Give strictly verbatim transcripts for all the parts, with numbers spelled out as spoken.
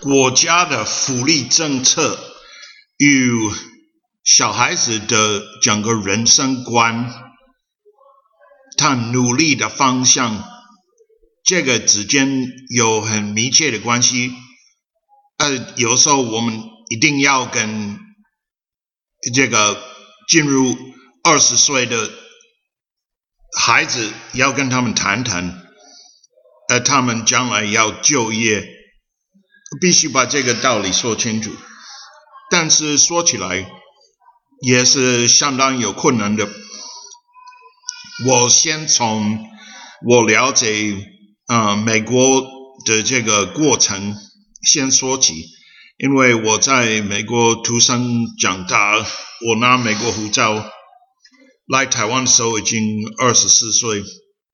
国家的福利政策与小孩子的整个人生观，他努力的方向，这个之间有很密切的关系。呃，有时候我们一定要跟这个进入二十岁的孩子，要跟他们谈谈，呃，他们将来要就业，必须把这个道理说清楚。但是说起来也是相当有困难的。我先从我了解呃美国的这个过程先说起，因为我在美国出生长大，我拿美国护照来台湾的时候已经二十四岁。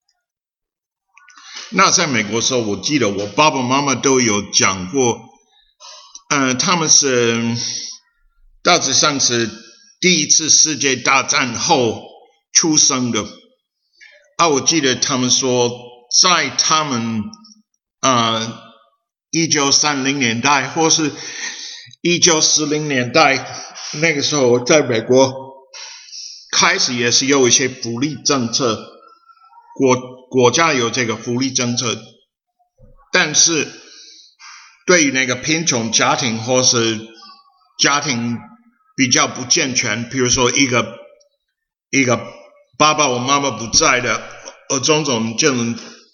那在美国的时候，我记得我爸爸妈妈都有讲过，呃，他们是大致上是第一次世界大战后出生的。啊，我记得他们说，在他们呃一九三零年代或是一九四零年代，那个时候在美国开始也是有一些福利政策，国国家有这个福利政策，但是对于那个贫穷家庭或是家庭比较不健全，比如说一个一个爸爸或妈妈不在的，呃，种种这种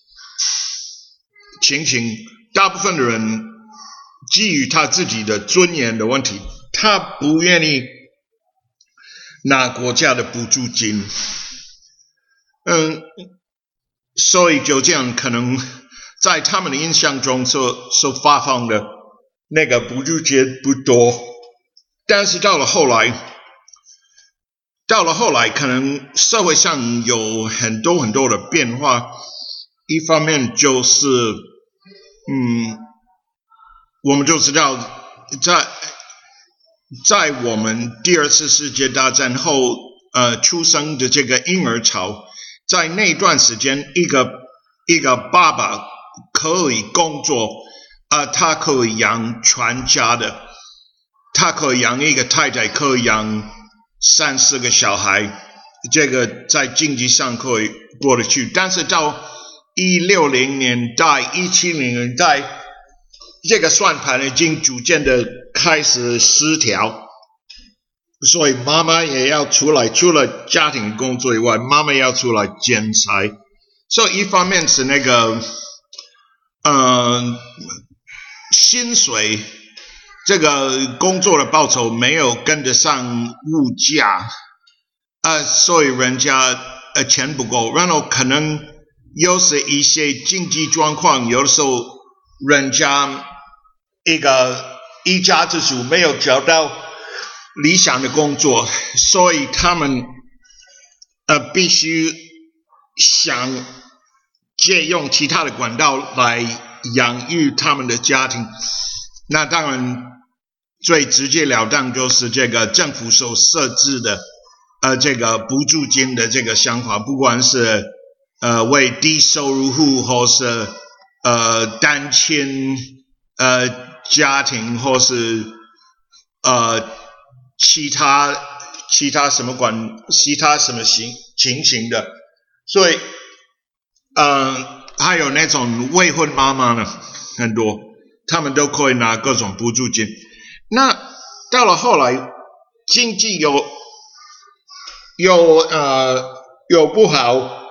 情形，大部分的人基于他自己的尊严的问题，他不愿意拿国家的补助金，嗯，所以就这样，可能在他们的印象中所所发放的那个补助金不多，但是到了后来。到了后来，可能社会上有很多很多的变化。一方面就是，嗯，我们就知道，在在我们第二次世界大战后，呃，出生的这个婴儿潮，在那段时间，一个一个爸爸可以工作，呃，他可以养全家的，他可以养一个太太，可以养三四个小孩，这个在经济上可以过得去。但是到一六零年代、一七零年代，这个算盘已经逐渐的开始失调，所以妈妈也要出来，除了家庭工作以外，妈妈也要出来兼差。所以一方面是那个，呃，薪水。这个工作的报酬没有跟得上物价，呃，所以人家呃钱不够，然后可能又是一些经济状况，有的时候人家一个一家之主没有找到理想的工作，所以他们呃必须想借用其他的管道来养育他们的家庭。那当然最直截了当就是这个政府所设置的呃这个补助金的这个想法，不管是呃为低收入户或是呃单亲呃家庭或是呃其他其他什么管其他什么情情形的，所以呃还有那种未婚妈妈呢，很多他们都可以拿各种补助金。那到了后来，经济有有呃有不好，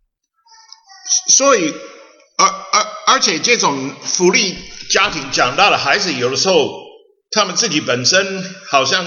所以而而而且这种福利家庭长大的孩子，有的时候他们自己本身好像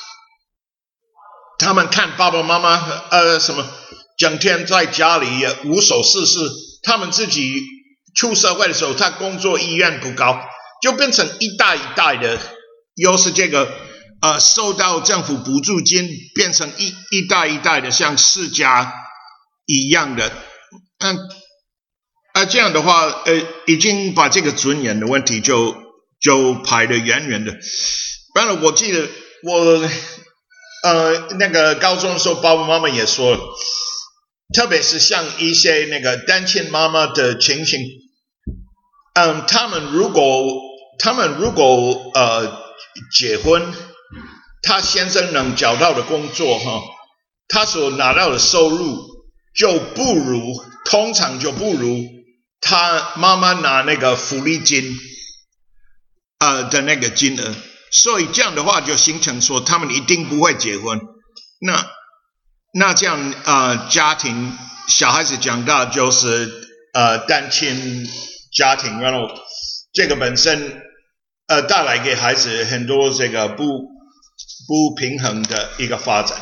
他们看爸爸妈妈呃什么整天在家里无所事事，他们自己出社会的时候，他工作意愿不高，就变成一代一代的。又是这个呃受到政府补助金，变成一一代一代的像世家一样的，嗯，啊这样的话，呃，已经把这个尊严的问题就就排得远远的。当然，我记得我呃那个高中的时候，爸爸妈妈也说了，特别是像一些那个单亲妈妈的情形，嗯，他们如果他们如果呃结婚，他先生能找到的工作哈，他所拿到的收入就不如，通常就不如他妈妈拿那个福利金呃的那个金额，所以这样的话就形成说他们一定不会结婚。那那这样呃家庭小孩子长大就是呃单亲家庭，然后这个本身呃带来给孩子很多这个不不平衡的一个发展。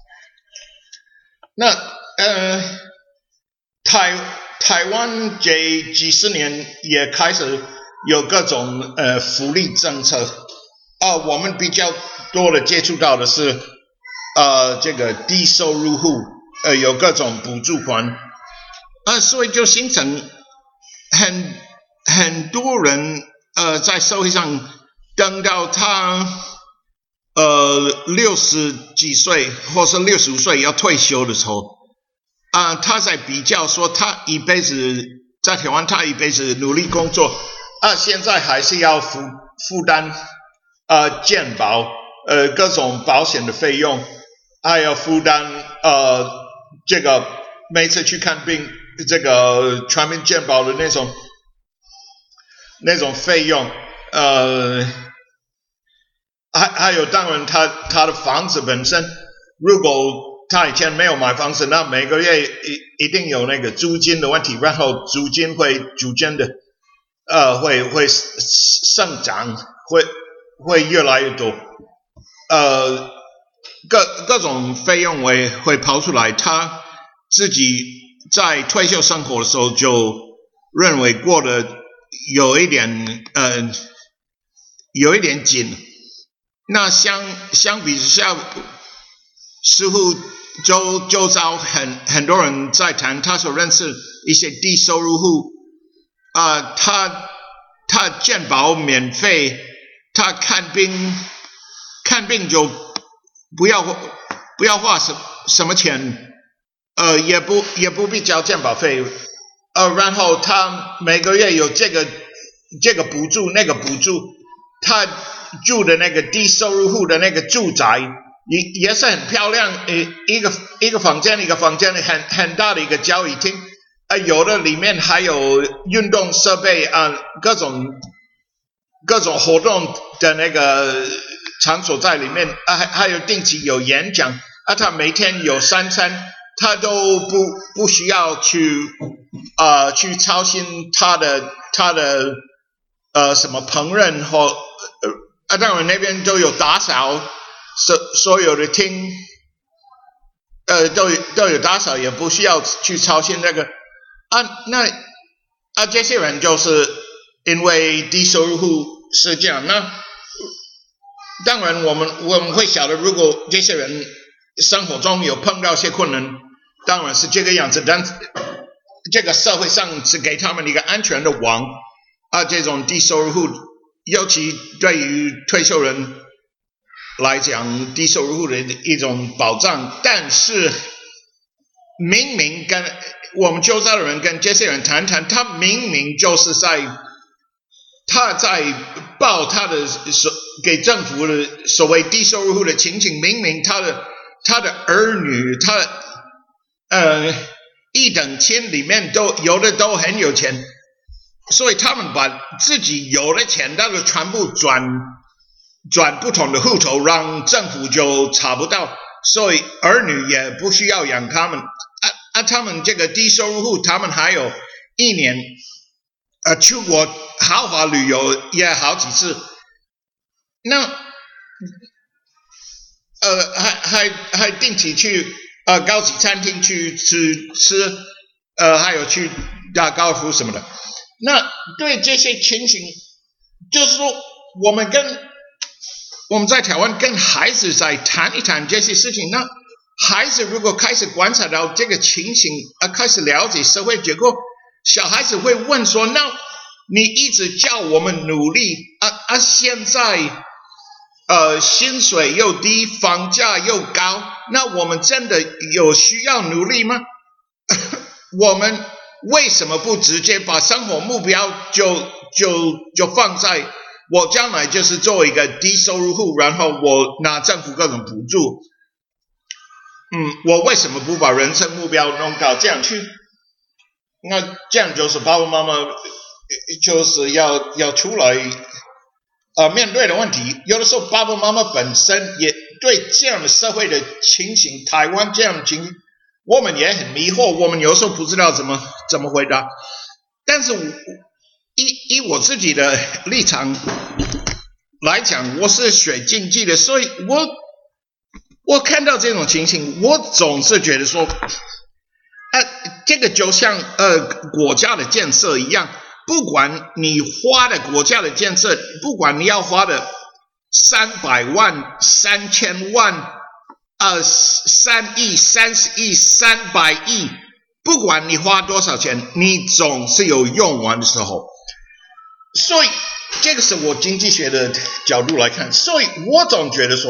那呃台台湾这几十年也开始有各种呃福利政策啊、呃，我们比较多的接触到的是呃这个低收入户呃有各种补助款啊、呃，所以就形成很很多人呃在社会上等到他呃六十几岁或是六十五岁要退休的时候啊、呃，他在比较说他一辈子在台湾他一辈子努力工作啊、呃，现在还是要负负担呃健保呃各种保险的费用，还要负担呃这个每次去看病这个全民健保的那种那种费用，呃，还还有当然他他的房子本身，如果他以前没有买房子，那每个月一一定有那个租金的问题，然后租金会逐渐的呃会会上涨，会会越来越多，呃各各种费用会会跑出来，他自己在退休生活的时候就认为过得有一点呃有一点紧，那相相比之下，似乎周周遭很很多人在谈他所认识一些低收入户啊、呃，他他健保免费，他看病看病就不要不要花什什么钱，呃也不也不必交健保费，呃然后他每个月有这个这个补助那个补助，他住的那个低收入户的那个住宅也也是很漂亮，呃一个一个房间一个房间很很大的一个交易厅，啊有的里面还有运动设备啊、呃、各种各种活动的那个场所在里面啊，还还有定期有演讲啊，他每天有三餐，他都不不需要去呃去操心他的他的呃什么烹饪或呃啊当然那边都有打扫，所所有的厅呃都有都有打扫，也不需要去操心那个啊那啊这些人就是因为低收入户是这样，那当然我们我们会晓得，如果这些人生活中有碰到一些困难，当然是这个样子，但这个社会上是给他们一个安全的网啊，这种低收入户，尤其对于退休人来讲，低收入户的一种保障，但是明明跟我们周遭的人跟这些人谈谈，他明明就是在他在报他的所给政府的所谓低收入户的情形，明明他的他的儿女，他的呃一等亲里面都有的都很有钱，所以他们把自己有的钱，那个全部转转不同的户头，让政府就查不到，所以儿女也不需要养他们啊啊！他们这个低收入户，他们还有一年呃出国豪华旅游也好几次，那呃还还还定期去呃高级餐厅去吃吃，呃还有去打高尔夫什么的。那对这些情形，就是说我们跟我们在台湾跟孩子在谈一谈这些事情，那孩子如果开始观察到这个情形，呃开始了解社会结构，小孩子会问说，那你一直叫我们努力啊啊！现在呃薪水又低，房价又高，那我们真的有需要努力吗？我们为什么不直接把生活目标就就就放在我将来就是做一个低收入户，然后我拿政府各种补助。嗯，我为什么不把人生目标弄到这样去？那这样就是爸爸妈妈就是要要出来呃面对的问题。有的时候爸爸妈妈本身也对这样的社会的情形，台湾这样的情形，我们也很迷惑，我们有时候不知道怎么怎么回答。但是我以以我自己的立场来讲，我是学经济的，所以我我看到这种情形，我总是觉得说，呃，这个就像呃国家的建设一样，不管你花的国家的建设，不管你要花的三百万、三千万、呃三亿、三十亿、三百亿，不管你花多少钱，你总是有用完的时候。所以这个是我经济学的角度来看，所以我总觉得说，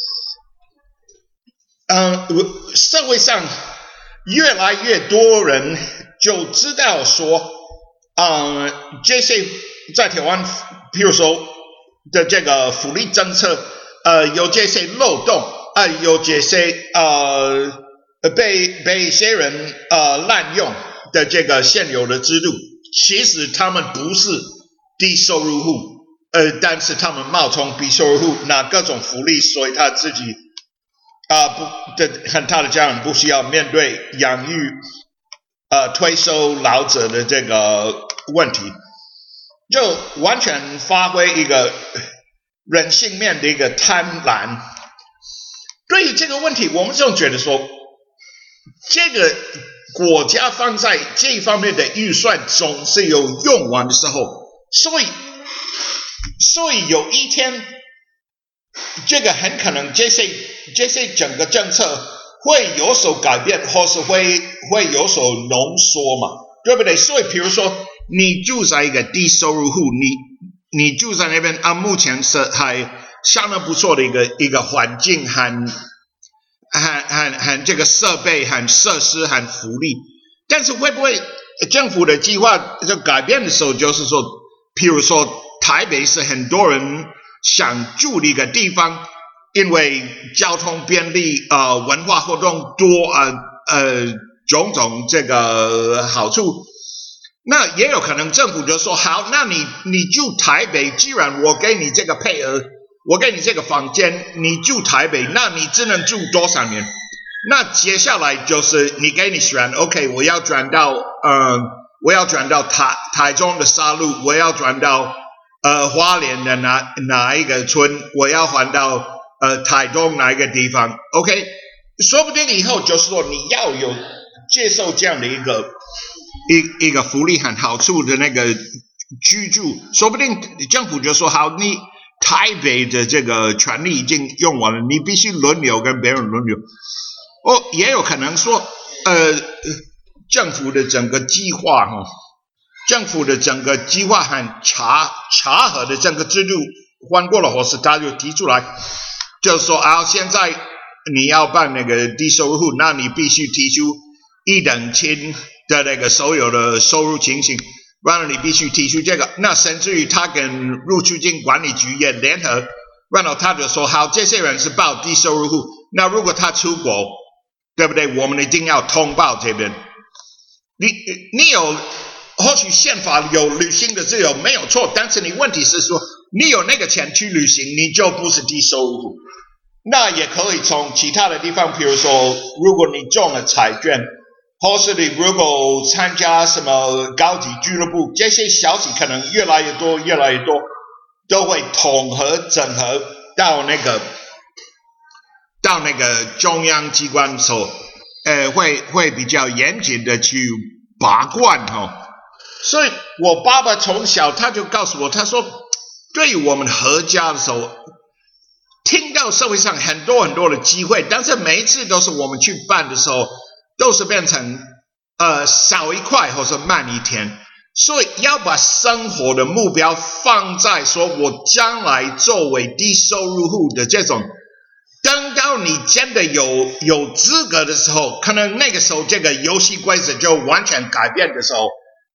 嗯、呃，社会上越来越多人就知道说，嗯、呃，这些在台湾，譬如说的这个福利政策，呃，有这些漏洞，呃，有这些呃被被一些人呃滥用的这个现有的制度，其实他们不是低收入户，呃，但是他们冒充低收入户，拿各种福利，所以他自己啊、呃、不的和他的家人不需要面对养育呃退休老者的这个问题，就完全发挥一个人性面的一个贪婪。对于这个问题，我们就觉得说，这个国家放在这一方面的预算总是有用完的时候。所以，所以有一天，这个很可能这些这些整个政策会有所改变，或是会会有所浓缩嘛，对不对？所以，比如说你住在一个低收入户，你你住在那边啊，目前是还相当不错的一个一个环境和和和和这个设备和设施和福利，但是会不会政府的计划就改变的时候，就是说，譬如说，台北是很多人想住的一个地方，因为交通便利，呃，文化活动多，呃呃，种种这个好处。那也有可能政府就说，好，那你你住台北，既然我给你这个配额，我给你这个房间，你住台北，那你只能住多少年？那接下来就是你给你选 ，OK， 我要转到，呃。我要转到台台中的沙鹿，我要转到呃花莲的哪哪一个村，我要换到呃台东哪一个地方 ，OK， 说不定以后就是说你要有接受这样的一个一一个福利和好处的那个居住，说不定政府就说好，你台北的这个权利已经用完了，你必须轮流跟别人轮流。哦，也有可能说呃。政府的整个计划哈，政府的整个计划和查查核的整个制度换过了后，是他就提出来，就是说啊，现在你要办那个低收入户，那你必须提出一等亲的那个所有的收入情形，然后你必须提出这个，那甚至于他跟入出境管理局也联合，然后他就说好，这些人是报低收入户，那如果他出国，对不对？我们一定要通报这边。你你有或许宪法有旅行的自由没有错，但是你问题是说你有那个钱去旅行，你就不是低收入户。那也可以从其他的地方，比如说如果你中了彩券，或是你如果参加什么高级俱乐部，这些消息可能越来越多越来越多，都会统合整合到那个到那个中央机关所。呃，会会比较严谨的去把关哈、哦，所以我爸爸从小他就告诉我，他说，对于我们合家的时候，听到社会上很多很多的机会，但是每一次都是我们去办的时候，都是变成呃少一块或者慢一天，所以要把生活的目标放在说我将来作为低收入户的这种。等到你真的有有资格的时候，可能那个时候这个游戏规则就完全改变的时候，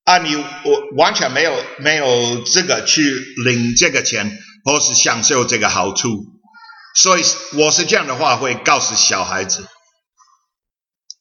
啊，你我完全没有没有这个去领这个钱，或是享受这个好处。所以我是这样的话会告诉小孩子。